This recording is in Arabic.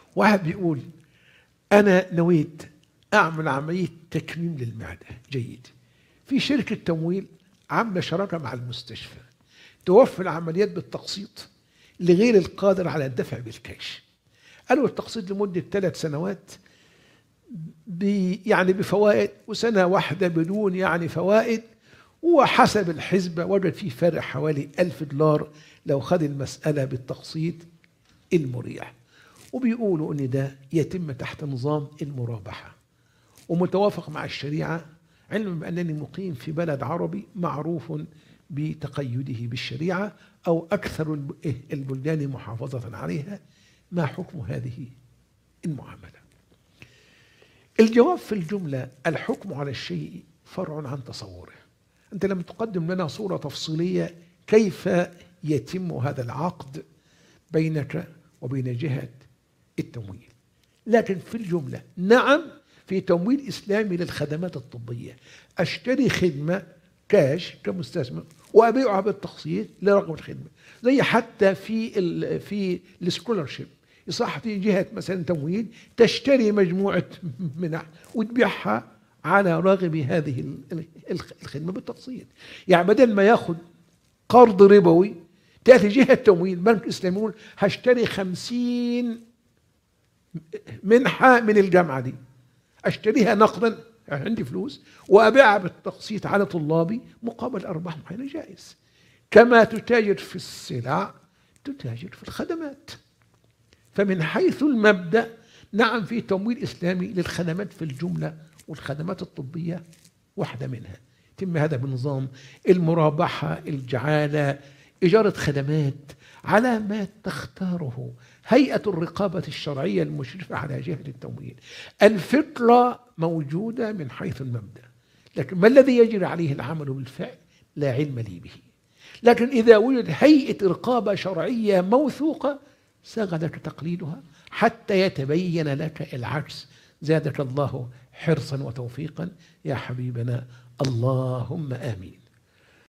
واحد بيقول أنا نويت أعمل عملية تكميم للمعدة، جيد، في شركة تمويل عاملة شراكة مع المستشفى توفر العمليات بالتقسيط لغير القادر على الدفع بالكاش. قالوا التقسيط لمدة 3 سنوات يعني بفوائد، وسنة واحدة بدون يعني فوائد، وحسب الحسبة وجد فيه فرق حوالي $1000 لو خد المسألة بالتقسيط المريح. وبيقولوا ان ده يتم تحت نظام المرابحة ومتوافق مع الشريعة، علما بأنني مقيم في بلد عربي معروف بتقيده بالشريعة أو أكثر البلدان محافظة عليها. ما حكم هذه المعاملة؟ الجواب في الجملة: الحكم على الشيء فرع عن تصوره. أنت لم تقدم لنا صورة تفصيلية كيف يتم هذا العقد بينك وبين جهة التمويل، لكن في الجملة نعم، في تمويل إسلامي للخدمات الطبية أشتري خدمة كاش كمستثمر وأبيعها بالتقسيط لرغم الخدمة، زي حتى في السكولرشيب يصح في جهة مثلا تمويل تشتري مجموعة منح وتبيعها على راغب هذه الخدمة بالتقسيط. يعني بدل ما ياخد قرض ربوي تأتي جهة تمويل بنك إسلامي يقول هشتري 50 منحة من الجامعة دي، أشتريها نقدا، عندي فلوس، وأبيعها بالتقسيط على طلابي مقابل أرباح معينة، جائز. كما تتاجر في السلع تتاجر في الخدمات. فمن حيث المبدأ نعم، في تمويل إسلامي للخدمات في الجملة، والخدمات الطبية واحدة منها. يتم هذا بنظام المرابحة، الجعالة، إجارة خدمات على ما تختاره هيئة الرقابة الشرعية المشرفة على جهة التمويل. الفكرة موجودة من حيث المبدأ، لكن ما الذي يجري عليه العمل بالفعل لا علم لي به. لكن إذا وجد هيئة رقابة شرعية موثوقة ساغ لك تقليدها حتى يتبين لك العكس. زادك الله حرصا وتوفيقا يا حبيبنا، اللهم آمين.